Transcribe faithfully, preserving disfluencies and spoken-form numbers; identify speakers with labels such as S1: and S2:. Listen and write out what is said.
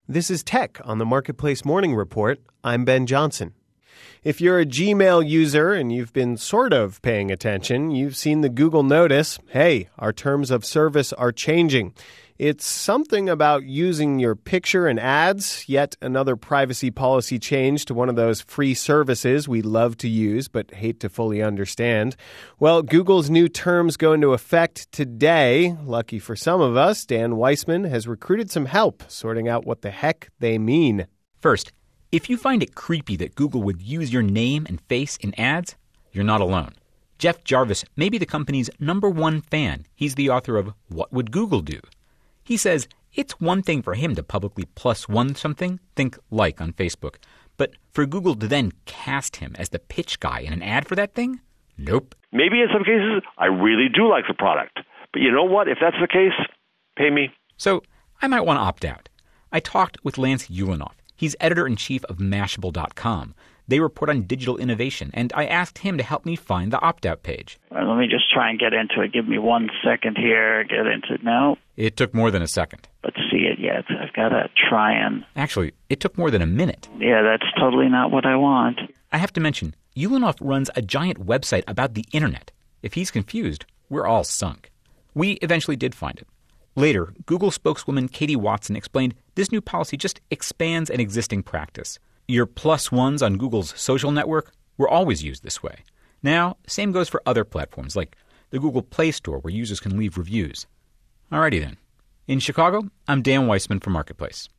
S1: This is Tech on the Marketplace Morning Report. I'm Ben Johnson. If you're a Gmail user and you've been sort of paying attention, you've seen the Google notice, hey, our terms of service are changing. It's something about using your picture in ads, yet another privacy policy change to one of those free services we love to use but hate to fully understand. Well, Google's new terms go into effect today. Lucky for some of us, Dan Weissman has recruited some help sorting out what the heck they mean.
S2: First, if you find it creepy that Google would use your name and face in ads, you're not alone. Jeff Jarvis may be the company's number one fan. He's the author of What Would Google Do? He says it's one thing for him to publicly plus one something, think like on Facebook, but for Google to then cast him as the pitch guy in an ad for that thing? Nope.
S3: Maybe in some cases, I really do like the product. But you know what? If that's the case, pay me.
S2: So I might want to opt out. I talked with Lance Ulanoff. He's editor-in-chief of Mashable dot com. They report on digital innovation, and I asked him to help me find the opt-out page.
S4: Right, let me just try and get into it. Give me one second here. Get into it now.
S2: It took more than a second.
S4: Let's see it yet. I've got to try and...
S2: Actually, it took more than a minute.
S4: Yeah, that's totally not what I want.
S2: I have to mention, Ulanoff runs a giant website about the internet. If he's confused, we're all sunk. We eventually did find it. Later, Google spokeswoman Katie Watson explained this new policy just expands an existing practice. Your plus ones on Google's social network were always used this way. Now, same goes for other platforms like the Google Play Store where users can leave reviews. Alrighty then. In Chicago, I'm Dan Weissman for Marketplace.